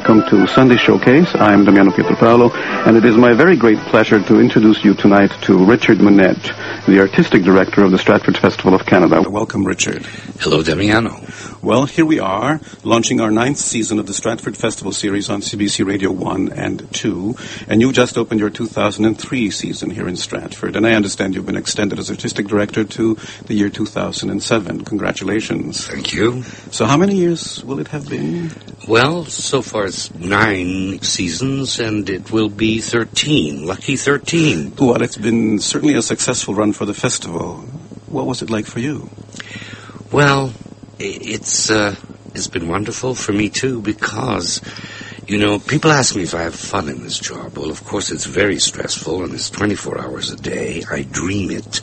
welcome to Sunday Showcase. I'm Damiano Pietropaolo, and it is my very great pleasure to introduce you tonight to Richard Monette, the artistic director of the Stratford Festival of Canada. Welcome, Richard. Hello, Damiano. Well, here we are, launching our 9th season of the Stratford Festival series on CBC Radio 1 and 2, and you just opened your 2003 season here in Stratford, and I understand you've been extended as artistic director to the year 2007. Congratulations. Thank you. So how many years will it have been? Well, so far it's 9 seasons, and it will be 13. Lucky 13. Well, it's been certainly a successful run for the festival. What was it like for you? Well, it's been wonderful for me, too, because, you know, people ask me if I have fun in this job. Well, of course, it's very stressful, and it's 24 hours a day. I dream it.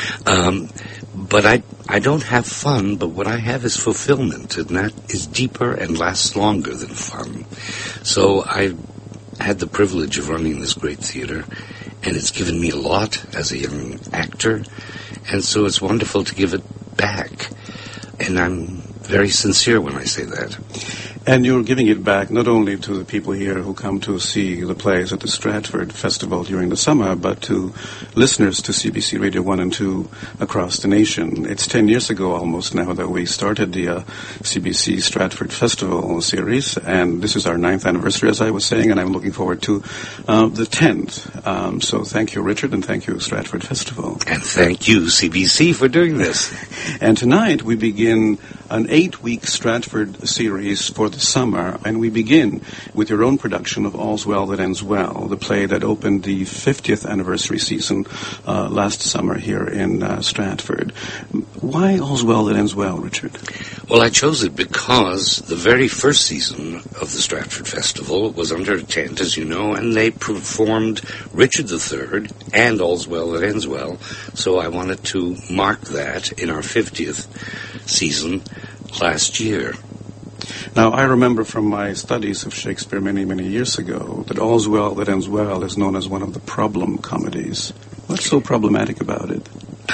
But I don't have fun, but what I have is fulfillment, and that is deeper and lasts longer than fun. So I had the privilege of running this great theater, and it's given me a lot as a young actor, and so it's wonderful to give it back. And I'm very sincere when I say that. And you're giving it back not only to the people here who come to see the plays at the Stratford Festival during the summer, but to listeners to CBC Radio 1 and 2 across the nation. It's 10 years ago almost now that we started the CBC Stratford Festival series, and this is our 9th anniversary, as I was saying, and I'm looking forward to the 10th. So thank you, Richard, and thank you, Stratford Festival. And thank you, CBC, for doing this. And tonight we begin an 8-week Stratford series for the summer, and we begin with your own production of All's Well That Ends Well, the play that opened the 50th anniversary season last summer here in Stratford. Why All's Well That Ends Well, Richard? Well, I chose it because the very first season of the Stratford Festival was under a tent, as you know, and they performed Richard III and All's Well That Ends Well, so I wanted to mark that in our 50th season last year. Now, I remember from my studies of Shakespeare many, many years ago that All's Well That Ends Well is known as one of the problem comedies. What's so problematic about it?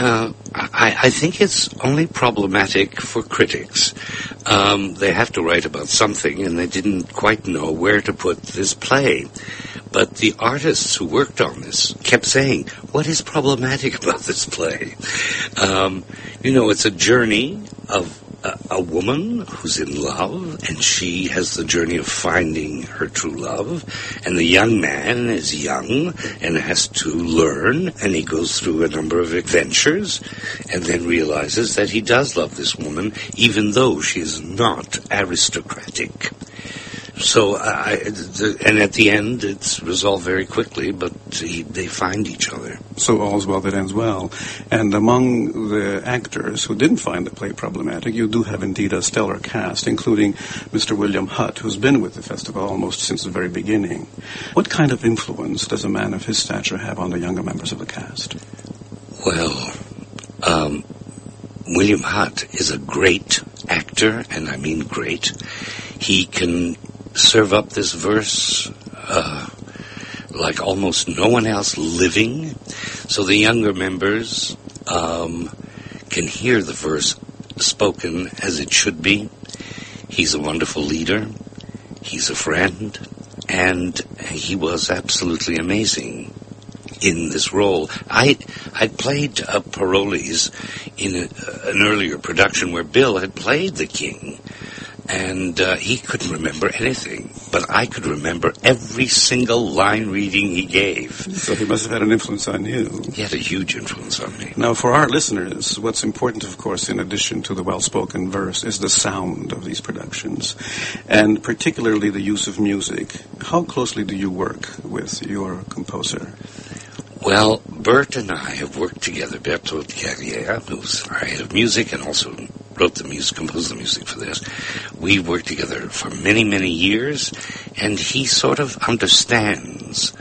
I think it's only problematic for critics. They have to write about something, and they didn't quite know where to put this play. But the artists who worked on this kept saying, what is problematic about this play? You know, it's a journey of a woman who's in love, and she has the journey of finding her true love, and the young man is young and has to learn, and he goes through a number of adventures and then realizes that he does love this woman, even though she is not aristocratic. So, and at the end, it's resolved very quickly, but they find each other. So All's Well That Ends Well. And among the actors who didn't find the play problematic, you do have indeed a stellar cast, including Mr. William Hutt, who's been with the festival almost since the very beginning. What kind of influence does a man of his stature have on the younger members of the cast? Well, William Hutt is a great actor, and I mean great. He can serve up this verse like almost no one else living, so the younger members can hear the verse spoken as it should be. He's a wonderful leader, he's a friend, and he was absolutely amazing in this role. I played Parolles in an earlier production where Bill had played the king, and he couldn't remember anything, but I could remember every single line reading he gave. So he must have had an influence on you. He had a huge influence on me. Now, for our listeners, what's important, of course, in addition to the well-spoken verse, is the sound of these productions, and particularly the use of music. How closely do you work with your composer? Well, Bert and I have worked together. Bertold Carrière, who's our head of music and also wrote the music, composed the music for this. We worked together for many, many years, and he sort of understands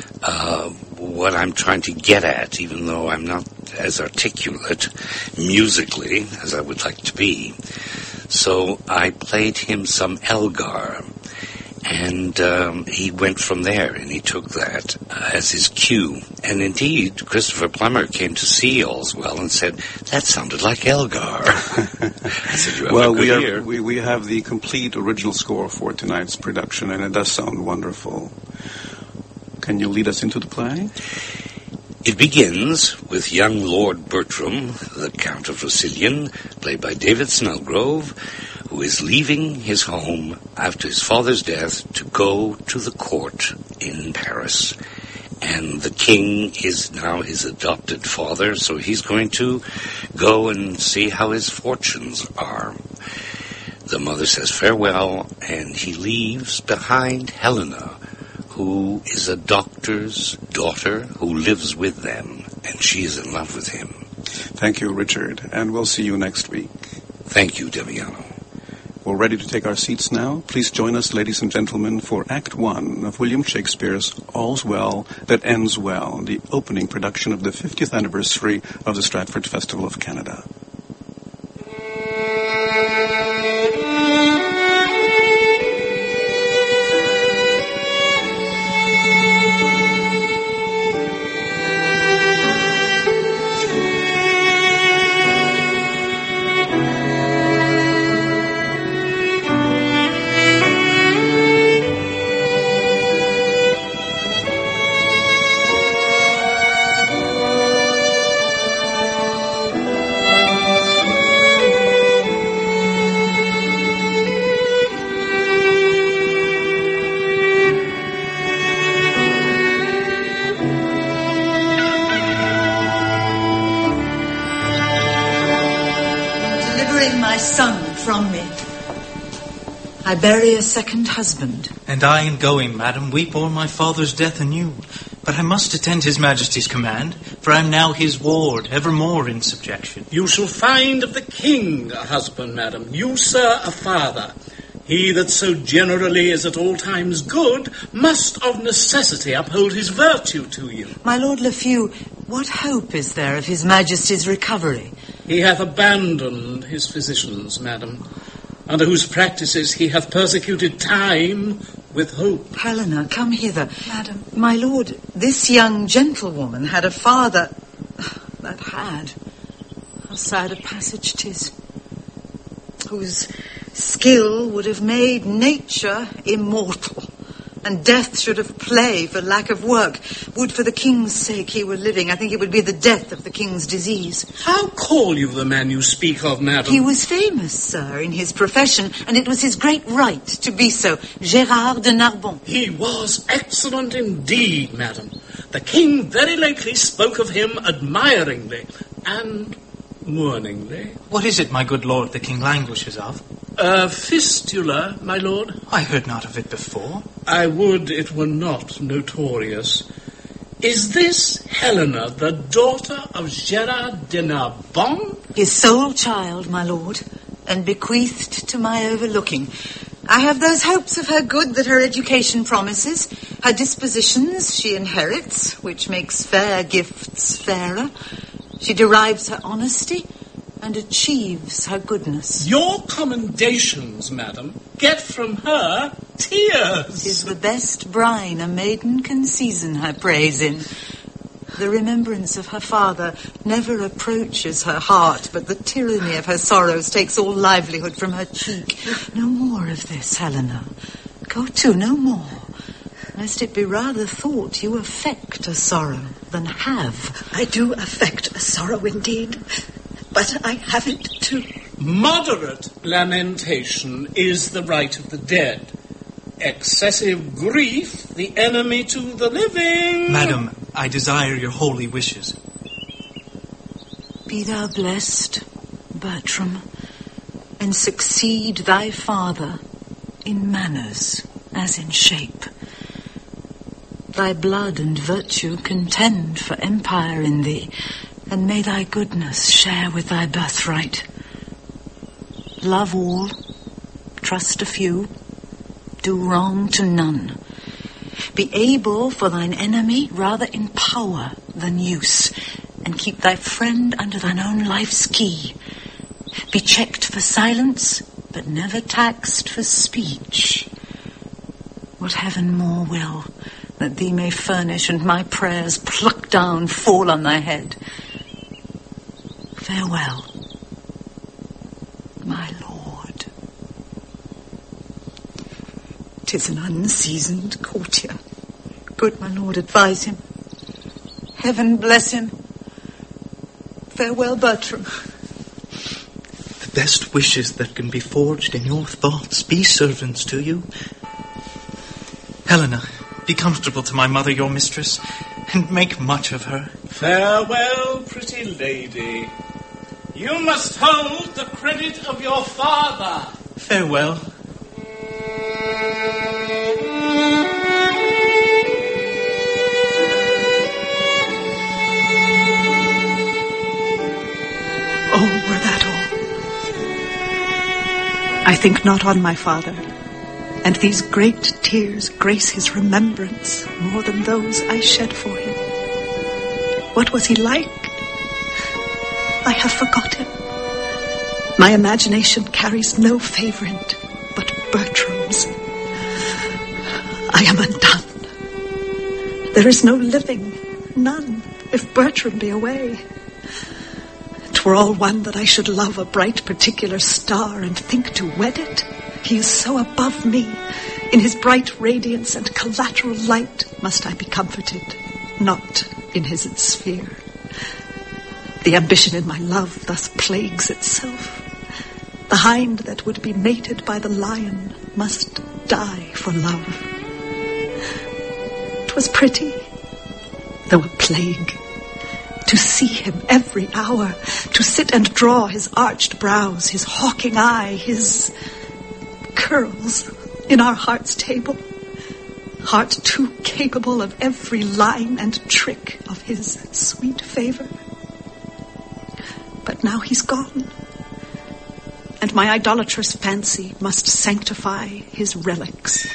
what I'm trying to get at, even though I'm not as articulate musically as I would like to be. So I played him some Elgar, And he went from there, and he took that as his cue. And indeed, Christopher Plummer came to see All's Well and said, "That sounded like Elgar." I said, "You have a good ear." We have the complete original score for tonight's production, and it does sound wonderful. Can you lead us into the play? It begins with young Lord Bertram, the Count of Rosillian, played by David Snellgrove, who is leaving his home after his father's death to go to the court in Paris. And the king is now his adopted father, so he's going to go and see how his fortunes are. The mother says farewell, and he leaves behind Helena, who is a doctor's daughter who lives with them, and she is in love with him. Thank you, Richard, and we'll see you next week. Thank you, Demiano. We're ready to take our seats now. Please join us, ladies and gentlemen, for Act 1 of William Shakespeare's All's Well That Ends Well, the opening production of the 50th anniversary of the Stratford Festival of Canada. From me. I bury a second husband. And I in going, madam, weep o'er my father's death anew. But I must attend his majesty's command, for I am now his ward, evermore in subjection. You shall find of the king a husband, madam, you, sir, a father. He that so generally is at all times good must of necessity uphold his virtue to you. My Lord Lafew, what hope is there of his majesty's recovery? He hath abandoned his physicians, madam, under whose practices he hath persecuted time with hope. Helena, come hither. Madam. My lord, this young gentlewoman had a father that had. How sad a passage 'tis. Whose skill would have made nature immortal, and death should have play for lack of work. Would for the king's sake he were living, I think it would be the death of the king's disease. How call you the man you speak of, madam? He was famous, sir, in his profession, and it was his great right to be so. Gérard de Narbon. He was excellent indeed, madam. The king very lately spoke of him admiringly and mourningly. What is it, my good lord, the king languishes of? A fistula, my lord. I heard not of it before. I would it were not notorious. Is this Helena the daughter of Gérard de Narbon? His sole child, my lord, and bequeathed to my overlooking. I have those hopes of her good that her education promises. Her dispositions she inherits, which makes fair gifts fairer. She derives her honesty and achieves her goodness. Your commendations, madam, get from her tears. 'Tis the best brine a maiden can season her praise in. The remembrance of her father never approaches her heart, but the tyranny of her sorrows takes all livelihood from her cheek. No more of this, Helena. Go to, no more, lest it be rather thought you affect a sorrow than have. I do affect a sorrow indeed, but I have it too. Moderate lamentation is the right of the dead. Excessive grief, the enemy to the living. Madam, I desire your holy wishes. Be thou blessed, Bertram, and succeed thy father in manners as in shape. Thy blood and virtue contend for empire in thee, and may thy goodness share with thy birthright. Love all, trust a few, do wrong to none. Be able for thine enemy rather in power than use, and keep thy friend under thine own life's key. Be checked for silence, but never taxed for speech. What heaven more will, that thee may furnish, and my prayers pluck down fall on thy head. Farewell, my lord. 'Tis an unseasoned courtier. Good my lord, advise him. Heaven bless him. Farewell, Bertram. The best wishes that can be forged in your thoughts be servants to you. Helena, be comfortable to my mother, your mistress, and make much of her. Farewell, pretty lady. You must hold the credit of your father. Farewell. Oh, were that all? I think not on my father, and these great tears grace his remembrance more than those I shed for him. What was he like? I have forgotten. My imagination carries no favorite but Bertram's. I am undone. There is no living, none, if Bertram be away. 'Twere all one that I should love a bright particular star and think to wed it. He is so above me. In his bright radiance and collateral light must I be comforted, not in his sphere. The ambition in my love thus plagues itself. The hind that would be mated by the lion must die for love. 'Twas pretty, though a plague, to see him every hour, to sit and draw his arched brows, his hawking eye, his curls in our heart's table, heart too capable of every line and trick of his sweet favor. But now he's gone, and my idolatrous fancy must sanctify his relics.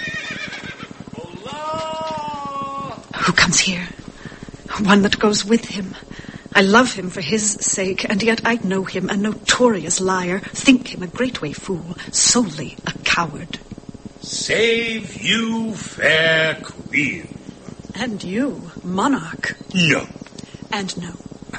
Allah! Who comes here? One that goes with him. I love him for his sake, and yet I know him a notorious liar, think him a great way fool, solely a coward. Save you, fair queen. And you, monarch. No. And no.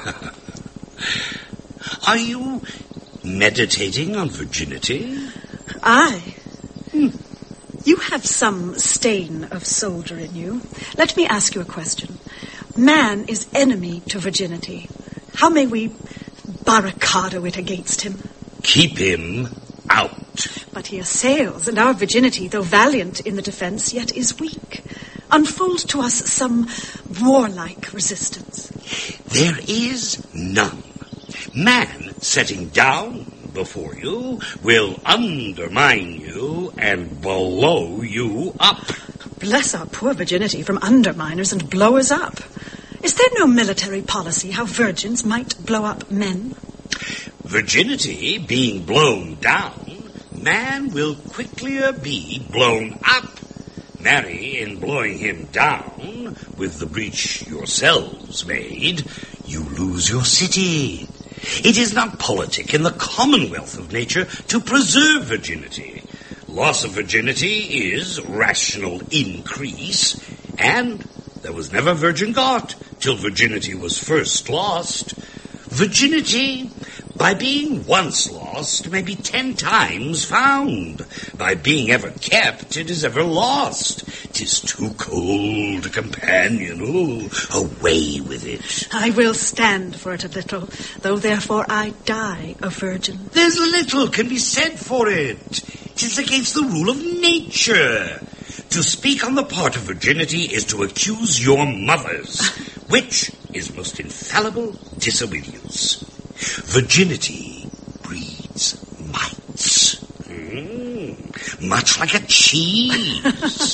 Are you meditating on virginity? I? You have some stain of soldier in you. Let me ask you a question. Man is enemy to virginity. How may we barricado it against him? Keep him out. But he assails, and our virginity, though valiant in the defense, yet is weak. Unfold to us some warlike resistance. There is none. Man setting down before you will undermine you and blow you up. Bless our poor virginity from underminers and blowers up. Is there no military policy how virgins might blow up men? Virginity being blown down, man will quicklier be blown up. Marry, in blowing him down, with the breach yourselves made, you lose your city. It is not politic in the commonwealth of nature to preserve virginity. Loss of virginity is rational increase, and there was never virgin got till virginity was first lost. Virginity, by being once lost, may be 10 times found. By being ever kept, it is ever lost. 'Tis too cold a companion. Ooh, away with it. I will stand for it a little, though therefore I die a virgin. There's little can be said for it. 'Tis against the rule of nature. To speak on the part of virginity is to accuse your mothers, which is most infallible disobedience. Virginity breeds mites. Much like a cheese.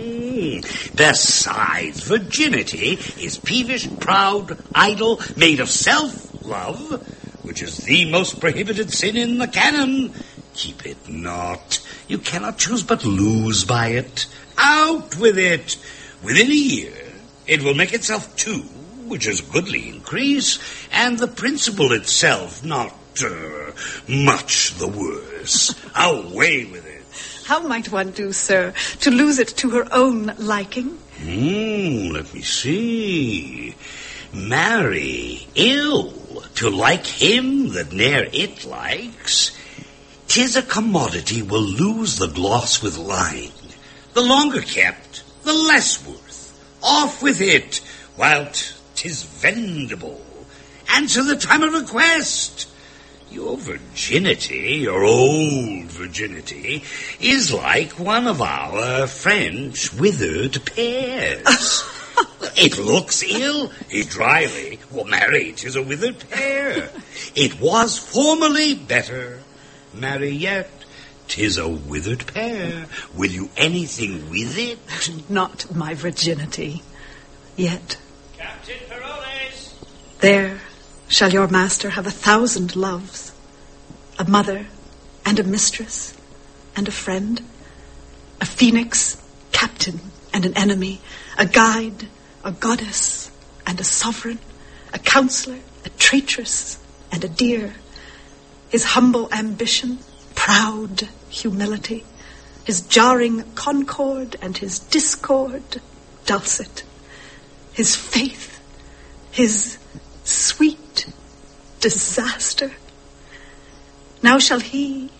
Besides, virginity is peevish, proud, idle, made of self-love, which is the most prohibited sin in the canon. Keep it not. You cannot choose but lose by it. Out with it. Within a year, it will make itself 2, which is a goodly increase, and the principle itself not much the worse. Away with it. How might one do, sir, to lose it to her own liking? Let me see. Marry ill, to like him that ne'er it likes. 'Tis a commodity will lose the gloss with line. The longer kept, the less worth. Off with it, whilst 'tis vendible. Answer the time of request. Your virginity, your old virginity, is like one of our French withered pears. It looks ill, dryly. Well, marry, 'tis a withered pear. It was formerly better. Marry yet, 'tis a withered pear. Will you anything with it? Not my virginity. Yet. Captain Peroles! There shall your master have 1,000 loves, a mother and a mistress and a friend, a phoenix, captain and an enemy, a guide, a goddess and a sovereign, a counselor, a traitress and a dear, his humble ambition, proud humility, his jarring concord and his discord dulcet, his faith, his sweet disaster. Now shall he,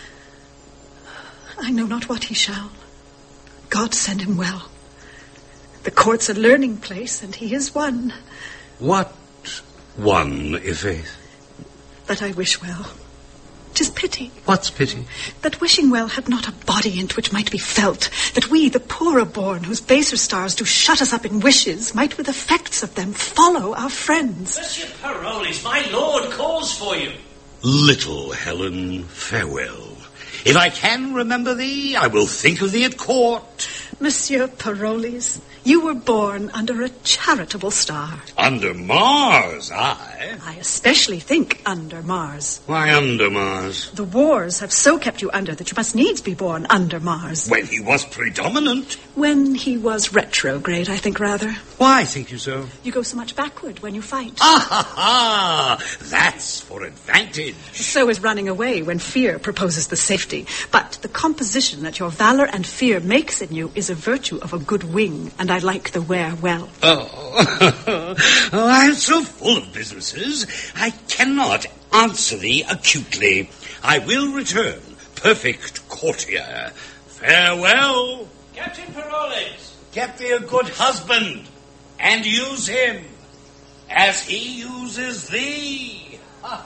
I know not what he shall. God send him well. The court's a learning place, and he is one. What one, Ifaith? That I wish well. 'Tis pity. What's pity? That wishing well had not a body in't which might be felt, that we, the poorer born, whose baser stars do shut us up in wishes, might with effects of them follow our friends. Monsieur Peroles, my lord calls for you. Little Helen, farewell. If I can remember thee, I will think of thee at court. Monsieur Peroles, you were born under a charitable star. Under Mars, I especially think under Mars. Why under Mars? The wars have so kept you under that you must needs be born under Mars. When he was predominant. When he was retrograde, I think rather. Why think you so? You go so much backward when you fight. Ah, that's for advantage. So is running away when fear proposes the safety. But the composition that your valor and fear makes in you is a virtue of a good wing, and I like the wear well. Oh, I'm so full of businesses, I cannot answer thee acutely. I will return, perfect courtier. Farewell. Captain Peroles! Get thee a good husband, and use him as he uses thee.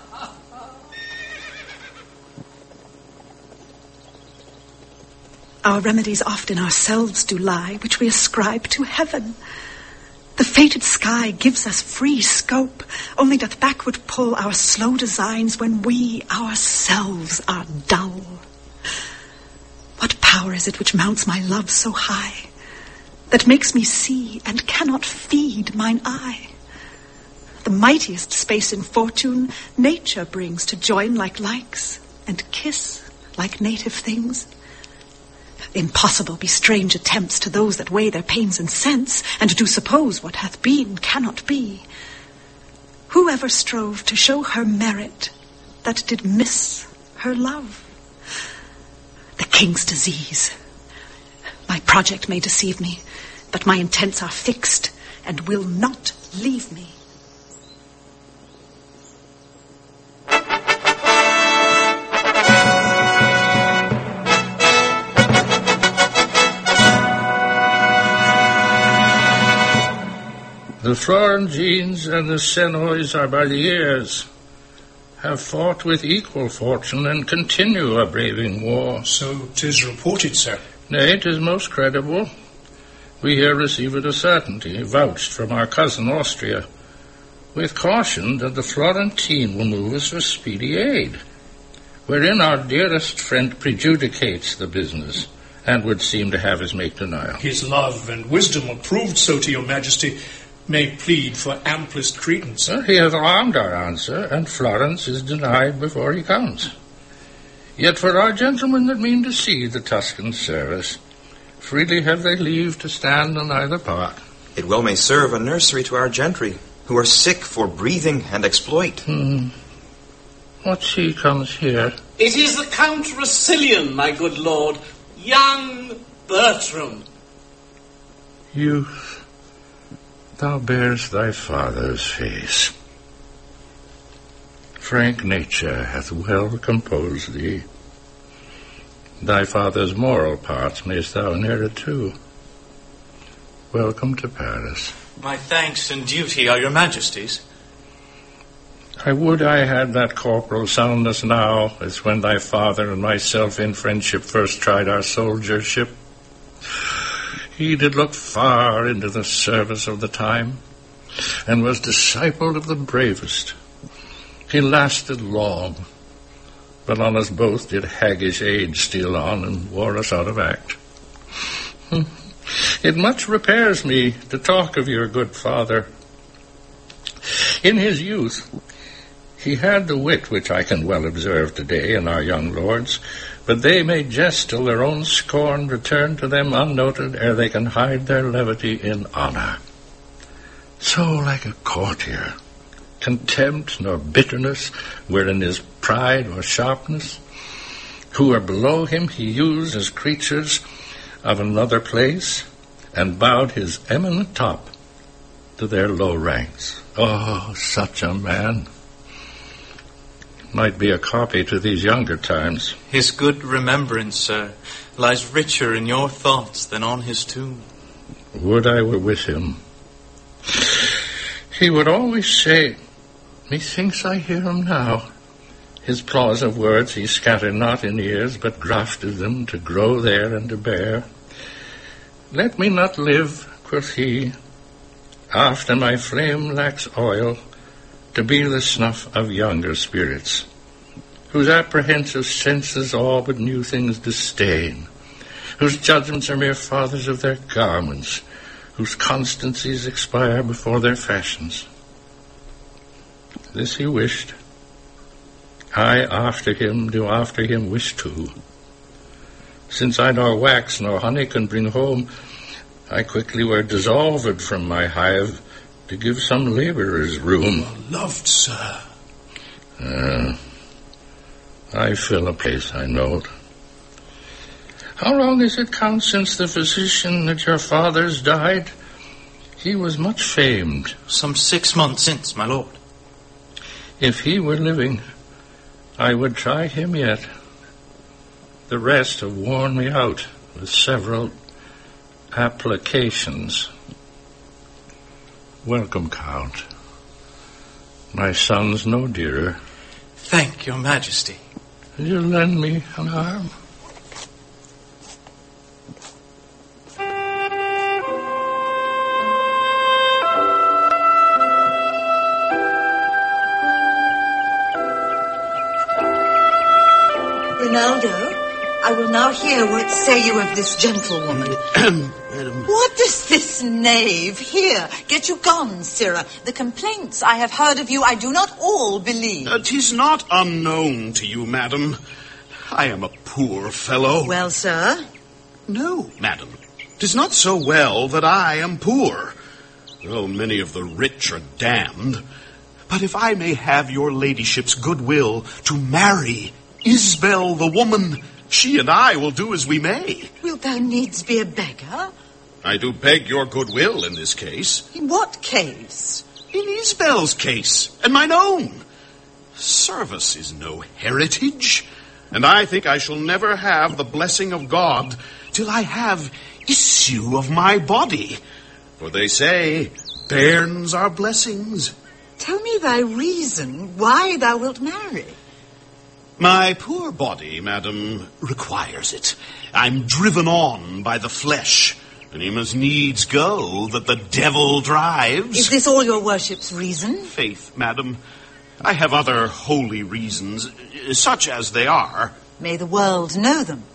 Our remedies oft in ourselves do lie, which we ascribe to heaven. The fated sky gives us free scope, only doth backward pull our slow designs when we ourselves are dull. What power is it which mounts my love so high, that makes me see and cannot feed mine eye? The mightiest space in fortune nature brings to join like likes and kiss like native things. Impossible be strange attempts to those that weigh their pains and sense, and do suppose what hath been cannot be. Who ever strove to show her merit that did miss her love? The king's disease. My project may deceive me, but my intents are fixed and will not leave me. The Florentines and the Senois are by the ears, have fought with equal fortune, and continue a braving war. So 'tis reported, sir. Nay, 'tis most credible. We here receive it a certainty, vouched from our cousin Austria, with caution that the Florentine will move us for speedy aid, wherein our dearest friend prejudicates the business, and would seem to have his make denial. His love and wisdom are proved so to your majesty, may plead for amplest credence. He hath armed our answer, and Florence is denied before he comes. Yet for our gentlemen that mean to see the Tuscan service, freely have they leave to stand on either part. It well may serve a nursery to our gentry, who are sick for breathing and exploit. What she comes here? It is the Count Rossilian, my good lord. young Bertram. Youth, thou bearest thy father's face. Frank nature hath well composed thee. Thy father's moral parts mayst thou inherit too. Welcome to Paris. My thanks and duty are your majesty's. I would I had that corporal soundness now, as when thy father and myself in friendship first tried our soldiership. He did look far into the service of the time, and was discipled of the bravest. He lasted long, but on us both did haggish age steal on, and wore us out of act. It much repairs me to talk of your good father. In his youth, he had the wit which I can well observe today in our young lords, but they may jest till their own scorn return to them unnoted ere they can hide their levity in honor. So like a courtier, contempt nor bitterness were in his pride or sharpness. Who are below him he used as creatures of another place, and bowed his eminent top to their low ranks. Oh, such a man might be a copy to these younger times. His good remembrance, sir, lies richer in your thoughts than on his tomb. Would I were with him. He would always say, methinks I hear him now. His claws of words he scattered not in ears, but grafted them to grow there and to bear. Let me not live, quoth he, after my flame lacks oil, to be the snuff of younger spirits, whose apprehensive senses all but new things disdain, whose judgments are mere fathers of their garments, whose constancies expire before their fashions. This he wished. I after him do after him wish too. Since I nor wax nor honey can bring home, I quickly were dissolved from my hive to give some labourers room. You are loved, sir. I fill a place, I know. How long is it, Count, since the physician at your father's died? He was much famed. Some 6 months since, my lord. If he were living, I would try him yet. The rest have worn me out with several applications. Welcome, Count. My son's no dearer. Thank your majesty. Will you lend me an arm? Rinaldo, I will now hear what say you of this gentlewoman. Madam. What does this knave here? Get you gone, sirrah. The complaints I have heard of you I do not all believe. 'Tis not unknown to you, madam. I am a poor fellow. Well, sir? No, madam. 'Tis not so well that I am poor, though many of the rich are damned. But if I may have your ladyship's goodwill to marry Isbel the woman, she and I will do as we may. Wilt thou needs be a beggar? I do beg your goodwill in this case. In what case? In Isbel's case, and mine own. Service is no heritage, and I think I shall never have the blessing of God till I have issue of my body. For they say, bairns are blessings. Tell me thy reason why thou wilt marry. My poor body, madam, requires it. I'm driven on by the flesh, and he must needs go that the devil drives. Is this all your worship's reason? Faith, madam, I have other holy reasons, such as they are. May the world know them.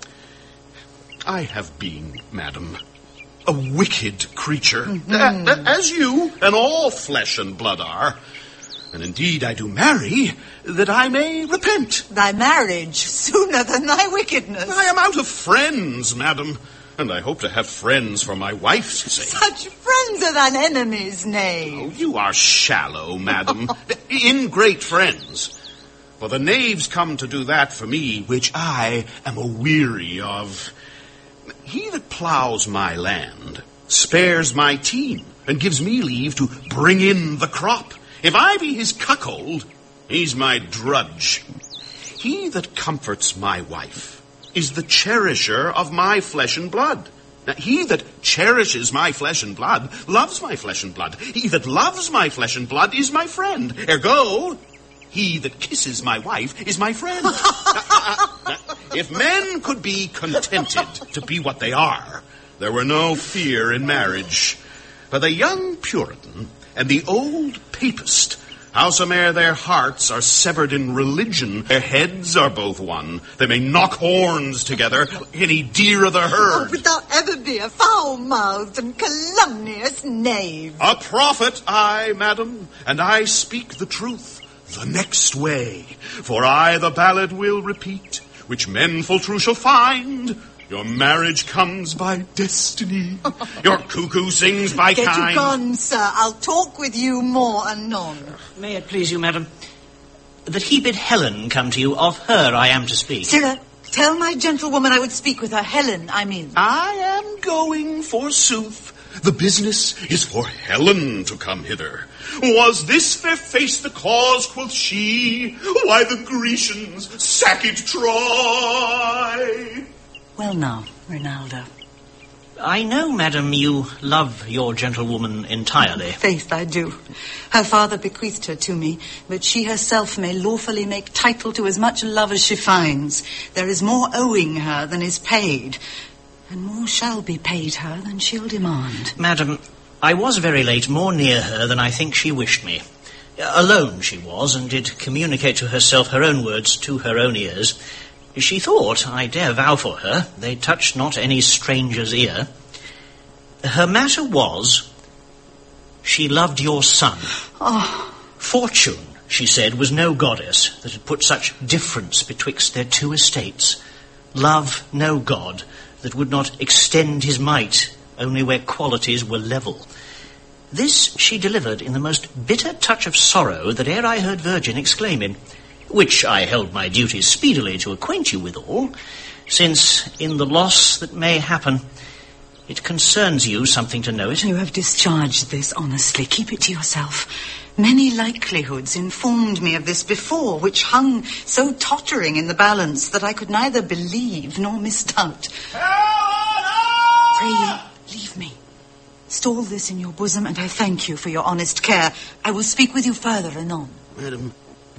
I have been, madam, a wicked creature, as you and all flesh and blood are. And indeed I do marry, that I may repent. Thy marriage sooner than thy wickedness. I am out of friends, madam, and I hope to have friends for my wife's sake. Such friends are thine enemies, knave. Oh, you are shallow, madam. Ingrate friends. For the knaves come to do that for me, which I am a-weary of. He that ploughs my land spares my team, and gives me leave to bring in the crop. If I be his cuckold, he's my drudge. He that comforts my wife is the cherisher of my flesh and blood. Now, he that cherishes my flesh and blood loves my flesh and blood. He that loves my flesh and blood is my friend. Ergo, he that kisses my wife is my friend. If men could be contented to be what they are, there were no fear in marriage. For the young Puritan and the old Papist, howsome'er their hearts are severed in religion, their heads are both one. They may knock horns together, any deer of the herd. Oh, but thou ever be a foul-mouthed and calumnious knave. A prophet I, madam, and I speak the truth the next way. For I the ballad will repeat, which men full true shall find. Your marriage comes by destiny. Your cuckoo sings by Get kind. you gone, sir. I'll talk with you more anon. May it please you, madam, that he bid Helen come to you. Of her I am to speak. Sirrah, tell my gentlewoman I would speak with her. Helen, I mean. I am going, forsooth. The business is for Helen to come hither. Was this fair face the cause, quoth she, why the Grecians sacked Troy? Well now, Rinaldo. I know, madam, you love your gentlewoman entirely. Faith, I do. Her father bequeathed her to me, but she herself may lawfully make title to as much love as she finds. There is more owing her than is paid, and more shall be paid her than she'll demand. Madam, I was very late, more near her than I think she wished me. Alone she was, and did communicate to herself her own words to her own ears. She thought, I dare vow for her, they touched not any stranger's ear. Her matter was, she loved your son. Oh. Fortune, she said, was no goddess that had put such difference betwixt their two estates. Love no god that would not extend his might only where qualities were level. This she delivered in the most bitter touch of sorrow that e'er I heard virgin exclaiming, which I held my duty speedily to acquaint you withal, since in the loss that may happen, it concerns you something to know it. You have discharged this honestly. Keep it to yourself. Many likelihoods informed me of this before, which hung so tottering in the balance that I could neither believe nor misdoubt. Pray you, leave me. Stall this in your bosom, and I thank you for your honest care. I will speak with you further anon. Madam.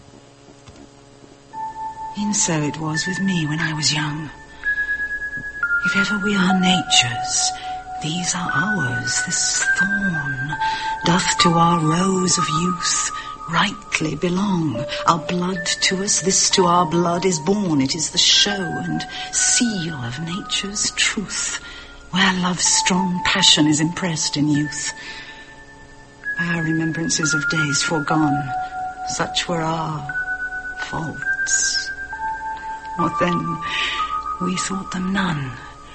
E'en so it was with me when I was young. If ever we are nature's, these are ours. This thorn doth to our rose of youth rightly belong. Our blood to us, this to our blood is born. It is the show and seal of nature's truth, where love's strong passion is impressed in youth. By our remembrances of days foregone, such were our faults. What then? We thought them none.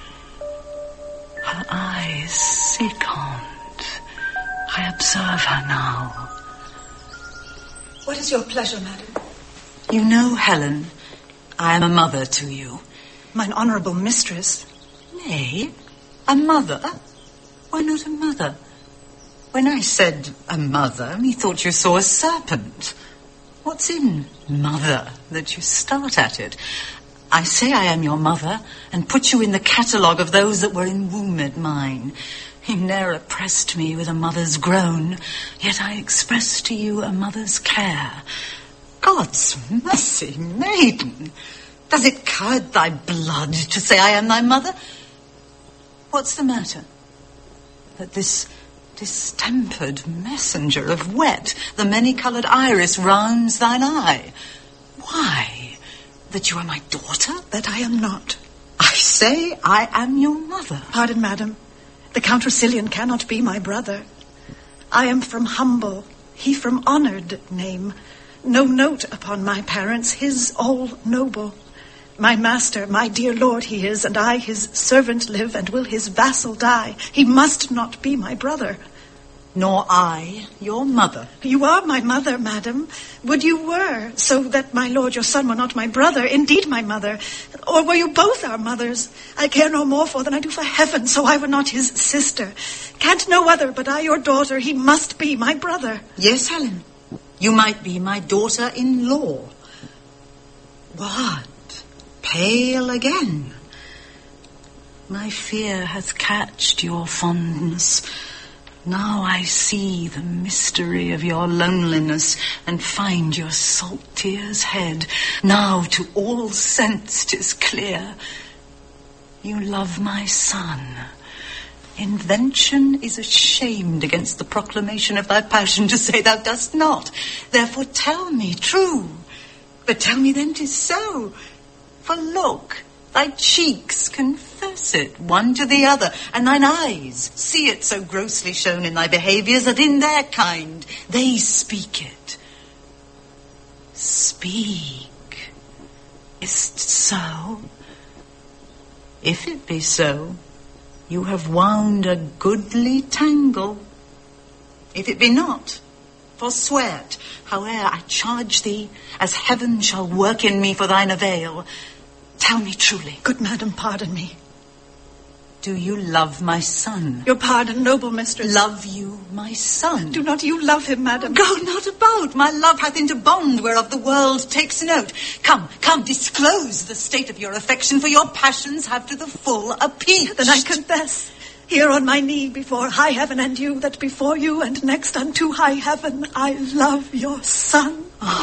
Her eyes sickened. I observe her now. What is your pleasure, madam? You know, Helen, I am a mother to you. Mine honourable mistress. Nay, a mother? Why not a mother? When I said a mother, methought you saw a serpent. What's in mother that you start at it? I say I am your mother, and put you in the catalogue of those that were enwombed mine. You ne'er oppressed me with a mother's groan, yet I expressed to you a mother's care. God's mercy, maiden, does it curd thy blood to say I am thy mother? What's the matter? That this distempered messenger of wet, the many-coloured iris, rounds thine eye. Why? That you are my daughter? That I am not. I say I am your mother. Pardon, madam. The Count Rousillon cannot be my brother. I am from humble, he from honoured name. No note upon my parents, his all noble. My master, my dear lord he is, and I his servant live, and will his vassal die. He must not be my brother. nor I, your mother. You are my mother, madam. Would you were, so that my lord your son were not my brother, indeed my mother. Or were you both our mothers? I care no more for than I do for heaven, so I were not his sister. Can't no other, but I your daughter, he must be my brother. Yes, Helen, you might be my daughter-in-law. What? Pale again? My fear hath catched your fondness. Now I see the mystery of your loneliness and find your salt tears' head. Now to all sense 'tis clear. You love my son. Invention is ashamed against the proclamation of thy passion to say thou dost not. Therefore tell me true. But tell me then 'tis so. For look, thy cheeks confess it, one to the other, and thine eyes see it so grossly shown in thy behaviours that in their kind they speak it. Speak. Is't so? If it be so, you have wound a goodly tangle. If it be not, forswear't, howe'er I charge thee, as heaven shall work in me for thine avail. Tell me truly. Good madam, pardon me. Do you love my son? Your pardon, noble mistress. Love you my son? Do not you love him, madam? Go not about. My love hath into bond whereof the world takes note. Come, disclose the state of your affection, for your passions have to the full appeased. Then I confess, here on my knee before high heaven and you, that before you and next unto high heaven, I love your son.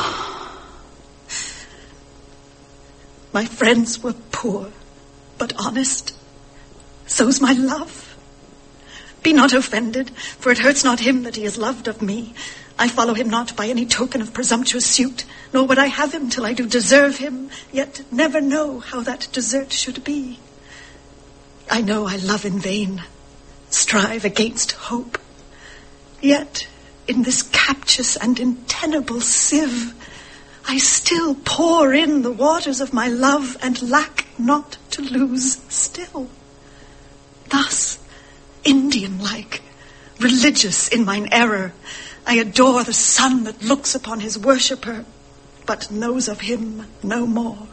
My friends were poor, but honest. So's my love. Be not offended, for it hurts not him that he is loved of me. I follow him not by any token of presumptuous suit, nor would I have him till I do deserve him, yet never know how that desert should be. I know I love in vain, strive against hope. Yet in this captious and untenable sieve, I still pour in the waters of my love and lack not to lose still. Thus, Indian-like, religious in mine error, I adore the sun that looks upon his worshipper, but knows of him no more.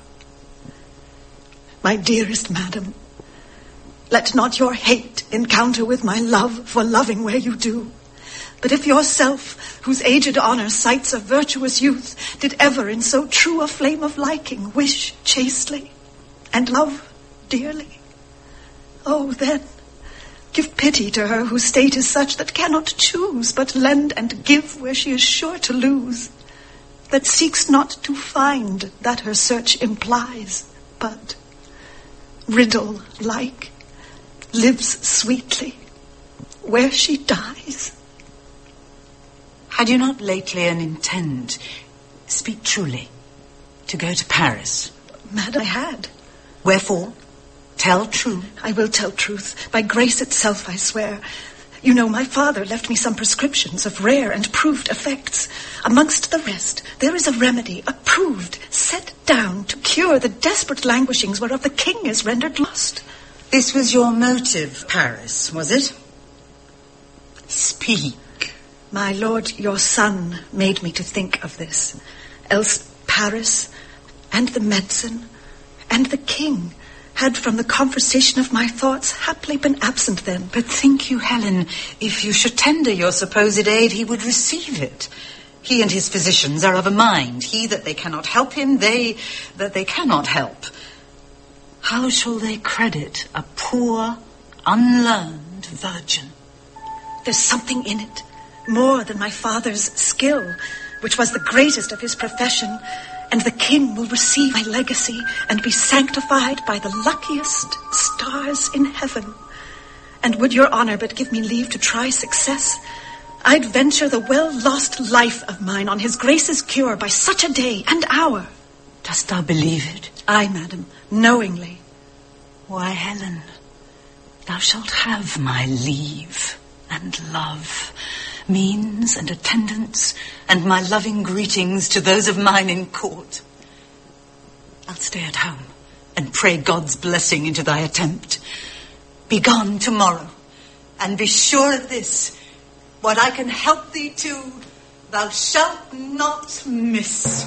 My dearest madam, let not your hate encounter with my love for loving where you do. But if yourself, whose aged honour cites a virtuous youth, did ever in so true a flame of liking wish chastely, and love dearly, oh, then, give pity to her whose state is such that cannot choose but lend and give where she is sure to lose, that seeks not to find that her search implies, but, riddle-like, lives sweetly where she dies. Had you not lately an intent, speak truly, to go to Paris? Madam, I had. Wherefore? Tell true. I will tell truth. By grace itself, I swear. You know, my father left me some prescriptions of rare and proved effects. Amongst the rest, there is a remedy, approved, set down to cure the desperate languishings whereof the king is rendered lost. This was your motive, Paris, was it? Speak. My lord, your son, made me to think of this. Else Paris, and the medicine, and the king had from the conversation of my thoughts haply been absent then. But think you, Helen, if you should tender your supposed aid, he would receive it. He and his physicians are of a mind. He that they cannot help him, they that they cannot help. How shall they credit a poor, unlearned virgin? There's something in it, more than my father's skill, which was the greatest of his profession, and the king will receive my legacy and be sanctified by the luckiest stars in heaven. And would your honour but give me leave to try success, I'd venture the well-lost life of mine on his grace's cure by such a day and hour. Dost thou believe it? Aye, madam, knowingly. Why, Helen, thou shalt have my leave and love, means and attendance, and my loving greetings to those of mine in court. I'll stay at home and pray God's blessing into thy attempt. Be gone tomorrow, and be sure of this, What I can help thee to, thou shalt not miss.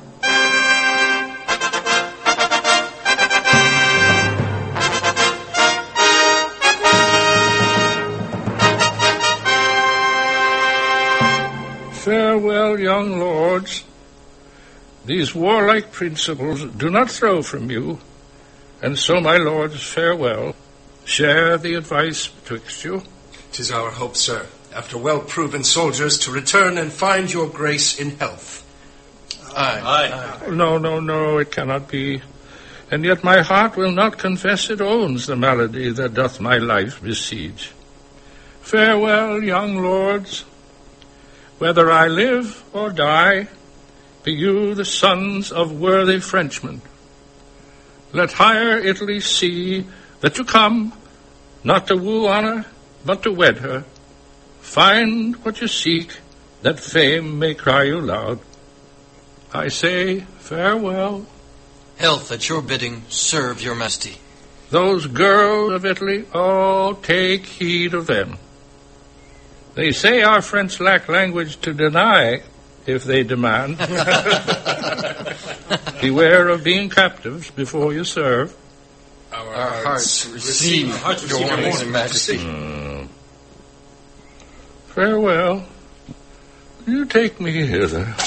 Farewell, young lords. These warlike principles do not throw from you, and so, my lords, farewell. Share the advice betwixt you. 'Tis our hope, sir, after well-proven soldiers, to return and find your grace in health. Aye. No, it cannot be. And yet my heart will not confess it owns the malady that doth my life besiege. Farewell, young lords. Whether I live or die, be you the sons of worthy Frenchmen. Let higher Italy see that you come, not to woo honor, but to wed her. Find what you seek, that fame may cry you loud. I say farewell. Health at your bidding, serve your majesty. Those girls of Italy, oh, take heed of them. They say our French lack language to deny if they demand. Beware of being captives before you serve. Our hearts receive your warnings, majesty. Farewell. You take me hither.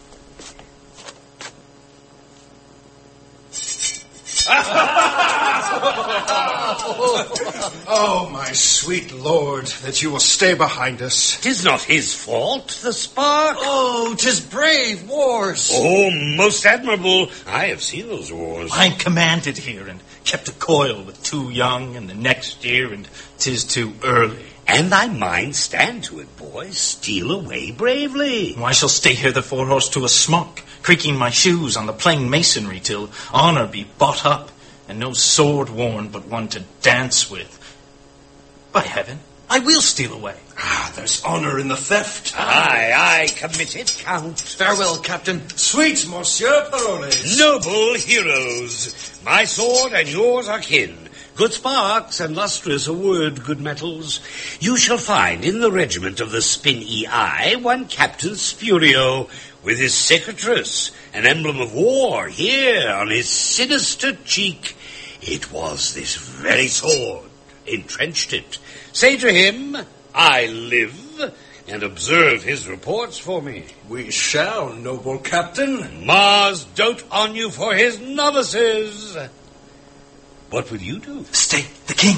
Oh, my sweet lord, that you will stay behind us. 'Tis not his fault, the spark. Oh, 'tis brave wars. Oh, most admirable. I have seen those wars. I commanded here and kept a coil with too young, and the next year, and 'tis too early. And thy mind stand to it, boy. Steal away bravely. I shall stay here the forehorse to a smock, creaking my shoes on the plain masonry till honor be bought up, and no sword worn but one to dance with. By heaven, I will steal away. There's honor in the theft. Aye, commit it, Count. Farewell, Captain. Sweet Monsieur Paroles. Noble heroes, my sword and yours are kin. Good sparks and lustrous a word, good metals. You shall find in the regiment of the Spin-E Eye one Captain Spurio, with his cicatrice, an emblem of war, here on his sinister cheek. It was this very sword entrenched it. Say to him, I live, and observe his reports for me. We shall, noble captain. Mars dote on you for his novices. What will you do? Stay, the king.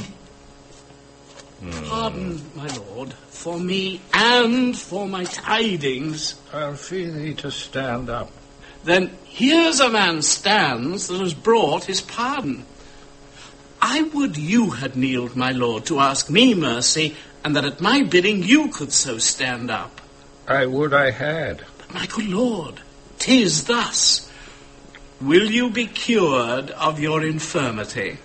Pardon, my lord, for me and for my tidings. I'll fee thee to stand up. Then here's a man stands that has brought his pardon. I would you had kneeled, my lord, to ask me mercy, and that at my bidding you could so stand up. I would I had. But my good lord, 'tis thus. Will you be cured of your infirmity?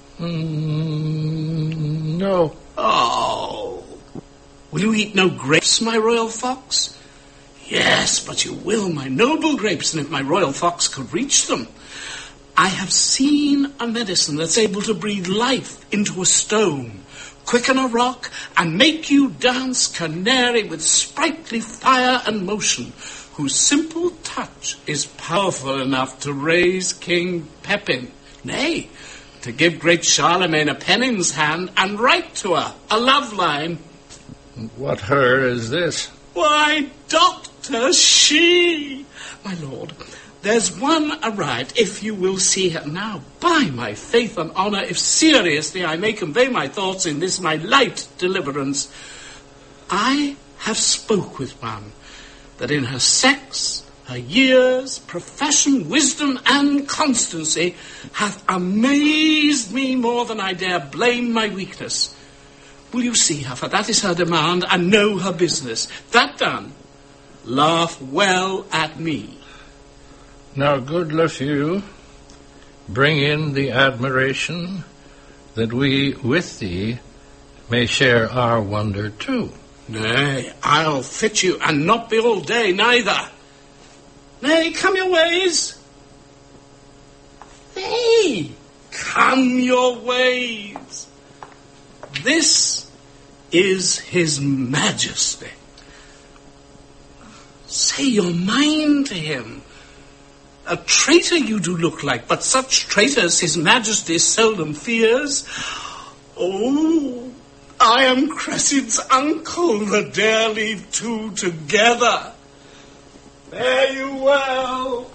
No. Oh. Will you eat no grapes, my royal fox? Yes, but you will, my noble grapes, and if my royal fox could reach them. I have seen a medicine that's able to breathe life into a stone, quicken a rock, and make you dance canary with sprightly fire and motion, whose simple touch is powerful enough to raise King Pepin, nay, to give great Charlemagne a pen in his hand and write to her a love line. What her is this? Why, Doctor, she! My lord, there's one arrived, if you will see her now. By my faith and honour, if seriously I may convey my thoughts in this my light deliverance, I have spoke with one that in her sex, her years, profession, wisdom, and constancy hath amazed me more than I dare blame my weakness. Will you see her, for that is her demand, and know her business. That done, laugh well at me. Now, good Lafeu, bring in the admiration, that we with thee may share our wonder too. Nay, I'll fit you, and not be all day neither. Nay, come your ways. Nay, come your ways. This is his majesty. say your mind to him. A traitor you do look like, but such traitors his majesty seldom fears. Oh, I am Cressid's uncle, the dare leave two together. Fare you well.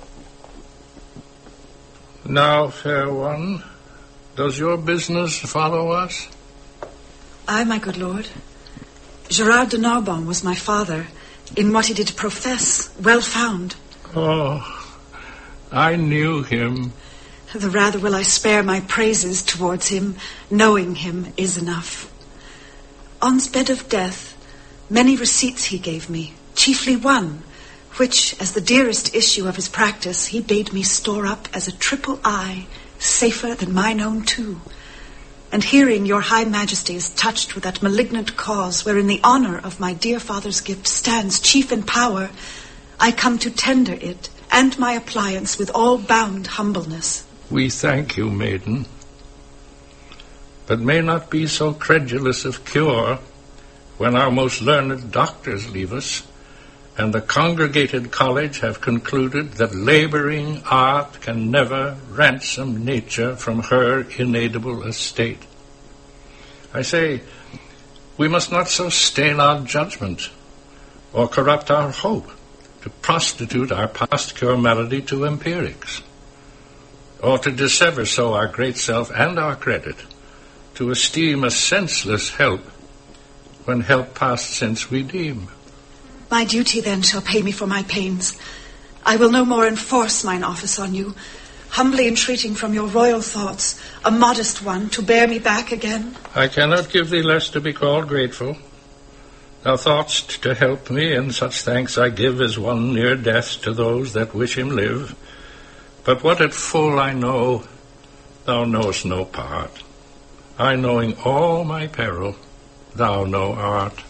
Now, fair one, does your business follow us? Aye, my good lord. Gerard de Narbon was my father. In what he did profess, well found. Oh, I knew him. The rather will I spare my praises towards him. Knowing him is enough. On's bed of death, many receipts he gave me, chiefly one, which, as the dearest issue of his practice, he bade me store up as a triple eye, safer than mine own too. And hearing your high majesty is touched with that malignant cause wherein the honour of my dear father's gift stands chief in power, I come to tender it and my appliance with all bound humbleness. We thank you, maiden, but may not be so credulous of cure when our most learned doctors leave us, and the congregated college have concluded that labouring art can never ransom nature from her inedible estate. I say, we must not so stain our judgment, or corrupt our hope, to prostitute our past cure malady to empirics, or to dissever so our great self and our credit, to esteem a senseless help, when help past since we deem. My duty then shall pay me for my pains. I will no more enforce mine office on you, humbly entreating from your royal thoughts a modest one to bear me back again. I cannot give thee less to be called grateful. Thou thought'st to help me, and such thanks I give as one near death to those that wish him live. But what at full I know, thou knowest no part. I knowing all my peril, thou no art.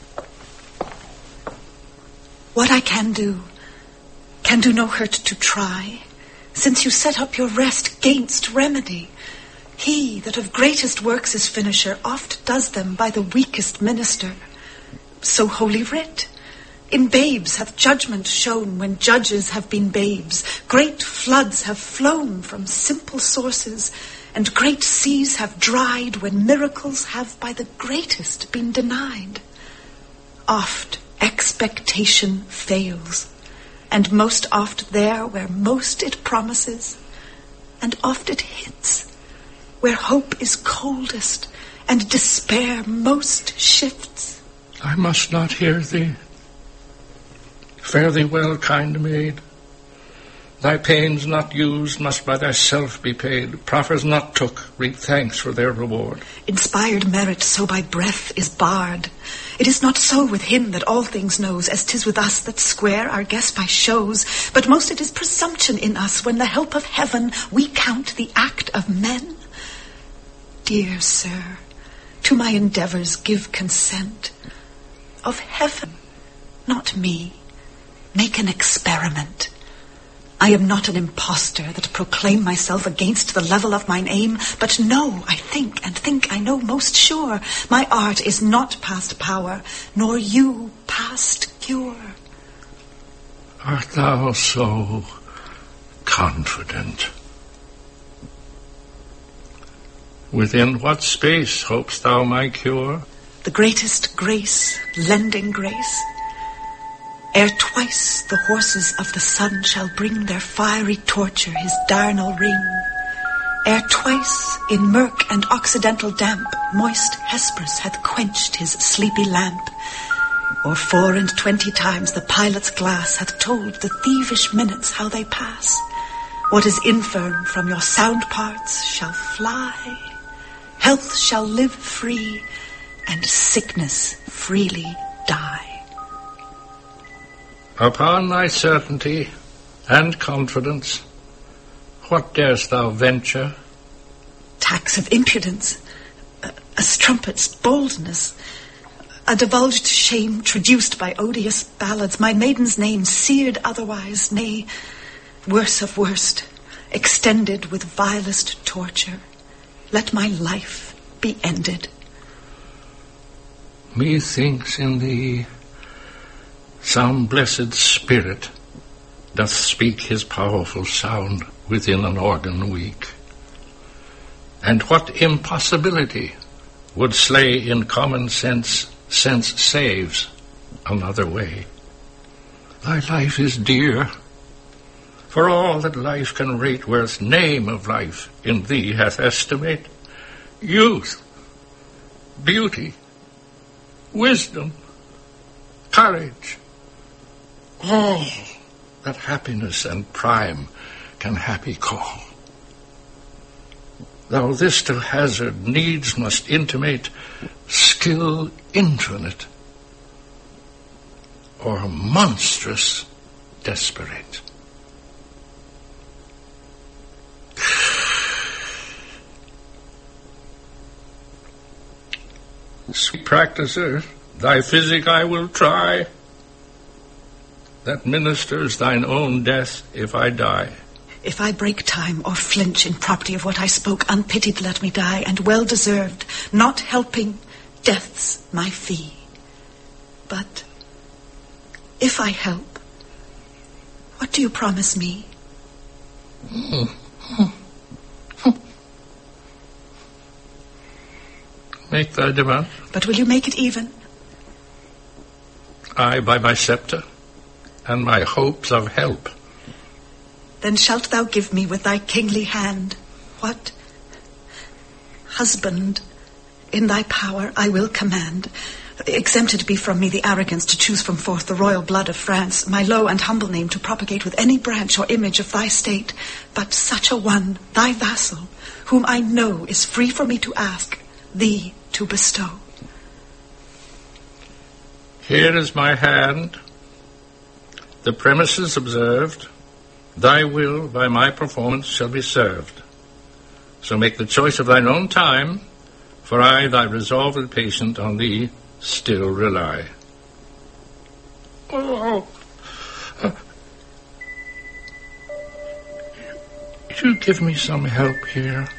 What I can do no hurt to try, since you set up your rest gainst remedy. He that of greatest works is finisher oft does them by the weakest minister. So holy writ. In babes hath judgment shown when judges have been babes. Great floods have flown from simple sources, and great seas have dried when miracles have by the greatest been denied. Oft expectation fails, and most oft there where most it promises, and oft it hits, where hope is coldest and despair most shifts. I must not hear thee. Fare thee well, kind maid. Thy pains not used must by thyself be paid. Proffers not took, reap thanks for their reward. Inspired merit so by breath is barred. It is not so with him that all things knows, as 'tis with us that square our guess by shows. But most it is presumption in us, when the help of heaven we count the act of men. Dear sir, to my endeavours give consent. Of heaven, not me, make an experiment. I am not an impostor that proclaim myself against the level of mine aim, but know, I think, and think I know most sure, my art is not past power, nor you past cure. Art thou so confident? Within what space hopest thou my cure? The greatest grace, lending grace. Ere twice the horses of the sun shall bring their fiery torture his darnel ring, ere twice in murk and occidental damp moist Hesperus hath quenched his sleepy lamp, or 24 times the pilot's glass hath told the thievish minutes how they pass, what is infirm from your sound parts shall fly, health shall live free, and sickness freely die. Upon thy certainty and confidence, what darest thou venture? Tax of impudence, a strumpet's boldness, a divulged shame traduced by odious ballads, my maiden's name seared otherwise, nay, worse of worst, extended with vilest torture. Let my life be ended. Methinks in thee some blessed spirit doth speak his powerful sound within an organ weak. And what impossibility would slay in common sense saves another way. Thy life is dear, for all that life can rate worth name of life in thee hath estimate. Youth, beauty, wisdom, courage, all that happiness and prime can happy call. Thou this to hazard needs must intimate skill infinite, or monstrous desperate. Sweet practicer, thy physic I will try, that ministers thine own death if I die. If I break time or flinch in property of what I spoke, unpitied let me die, and well deserved, not helping, death's my fee. But if I help, what do you promise me? Make thy demand. But will you make it even? I by my sceptre, and my hopes of help. Then shalt thou give me with thy kingly hand what husband in thy power I will command. Exempted be from me the arrogance to choose from forth the royal blood of France, my low and humble name to propagate with any branch or image of thy state, but such a one, thy vassal, whom I know is free for me to ask, thee to bestow. Here is my hand, the premises observed, thy will by my performance shall be served. So make the choice of thine own time, for I, thy resolved patient, on thee still rely. You give me some help here.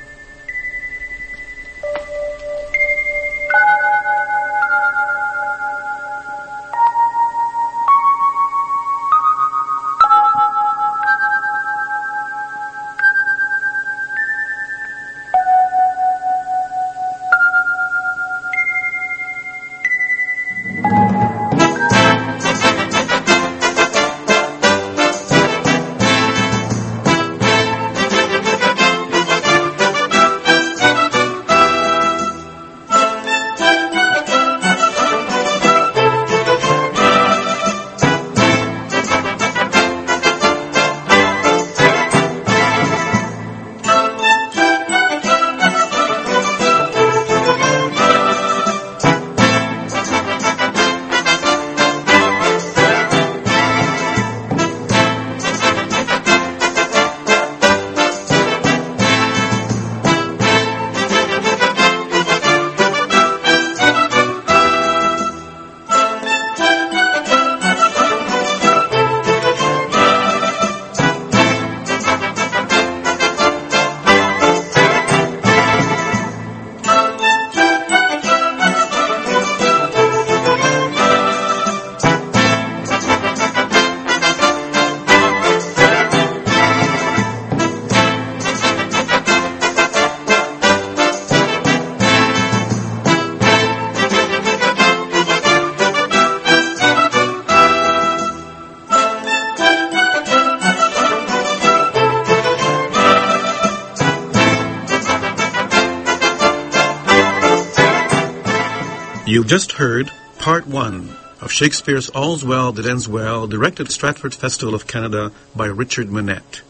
You just heard Part 1 of Shakespeare's All's Well That Ends Well, directed at Stratford Festival of Canada by Richard Manette.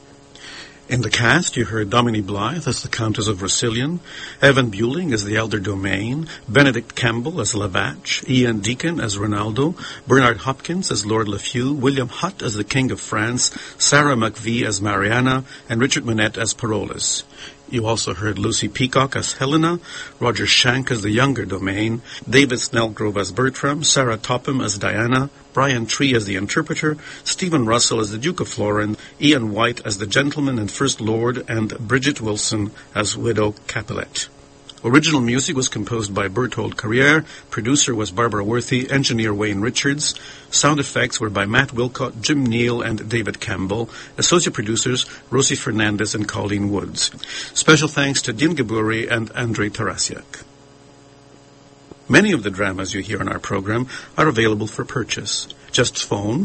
In the cast, you heard Dominique Blythe as the Countess of Rousillon, Evan Bueling as the Elder Domain, Benedict Campbell as Lavatch, Ian Deacon as Ronaldo, Bernard Hopkins as Lord Lafew, William Hutt as the King of France, Sarah McVie as Mariana, and Richard Manette as Parolles. You also heard Lucy Peacock as Helena, Roger Shank as the Younger Domain, David Snellgrove as Bertram, Sarah Topham as Diana, Brian Tree as the Interpreter, Stephen Russell as the Duke of Florence, Ian White as the Gentleman and First Lord, and Bridget Wilson as Widow Capulet. Original music was composed by Berthold Carriere, producer was Barbara Worthy, engineer Wayne Richards, sound effects were by Matt Wilcott, Jim Neal, and David Campbell, associate producers Rosie Fernandez and Colleen Woods. Special thanks to Din Gaburi and Andrei Tarasiak. Many of the dramas you hear on our program are available for purchase. Just phone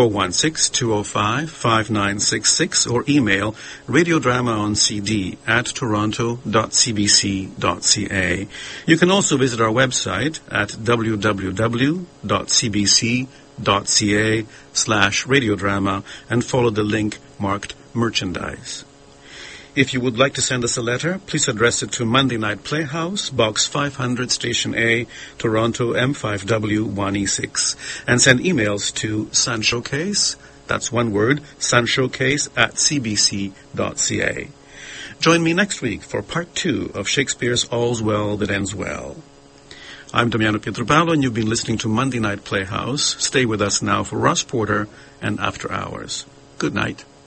416-205-5966 or email radiodrama on CD at toronto.cbc.ca. You can also visit our website at www.cbc.ca/radiodrama and follow the link marked merchandise. If you would like to send us a letter, please address it to Monday Night Playhouse, Box 500, Station A, Toronto M5W1E6, and send emails to sunshowcase, that's one word, sunshowcase@cbc.ca. Join me next week for Part 2 of Shakespeare's All's Well That Ends Well. I'm Damiano Pietropalo, and you've been listening to Monday Night Playhouse. Stay with us now for Ross Porter and After Hours. Good night.